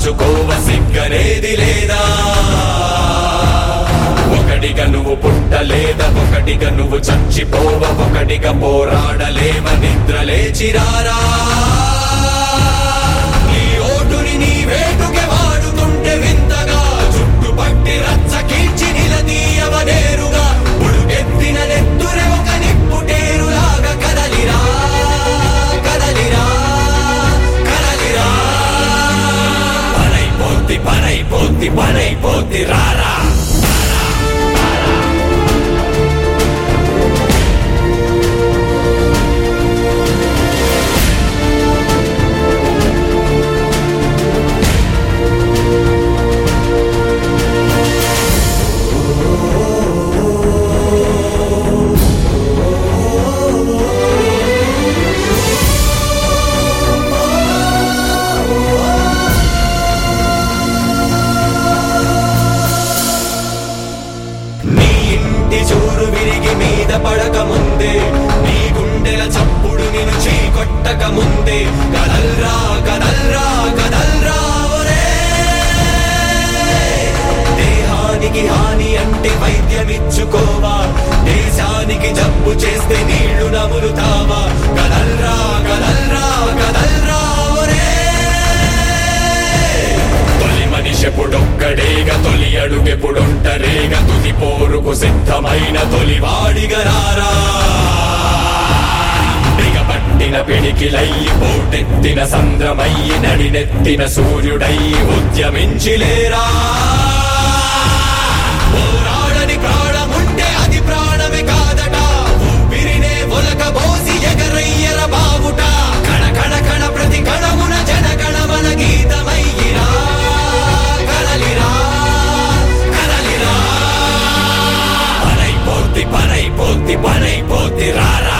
దాచుకోవ సిగ్గనేది లేదా ఒకటిగా నువ్వు పుట్టలేదా ఒకటిగా నువ్వు చచ్చిపోవ ఒకటిగా పోరాడలేవ నిద్ర లేచిరారా నీ ఓటుని నీ వేటుకే వాడుతుంటే వింతగా చుట్టుపట్టి రచ్చ కీర్చి నిలదీయవ నేరుగా ఉడుకెత్తిన నెత్తురే ఒక నిప్పుటేరులాగా కదలిరా కదలిరా కదలిరా పనైపోద్ది పనైపోద్ది పనైపోద్ది రారా చూరు విరిగి మీద పడక ముందే నీ గుండెల చప్పుడు నిన్ను చీకొట్టక ముందే కదల్రా కదల్రా కదల్రా ఒరే దేహానికి హాని అంటే వైద్యమిచ్చుకోవా దేశానికి జబ్బు చేస్తే నీళ్లు నములుతావా కదల్రా కదల్రా కదల్రా ఒరే తొలి మనిషెప్పుడొక్కడేగా తొలి అడుగెప్పుడొంటరేగా తుది పోరుకు సిద్ధమైన తొలివాడిగా రారా బిగపట్టిన పిడికిలయ్యి పోటెత్తిన సంద్రమయ్యి నడినెత్తిన సూర్యుడయ్యి ఉద్యమించిలేరా పోరాడని ప్రాణముంటే అది ప్రాణమే కాదట ఊపిరినే ఒలకబోసి ఎగరయ్యర బావుట కణ కణ కణ ప్రతి కణమున జనగణమన గీతమయ్యిరా కదలిరా కదలిరా పనైపోద్ది పనైపోద్ది పనైపోద్ది రారా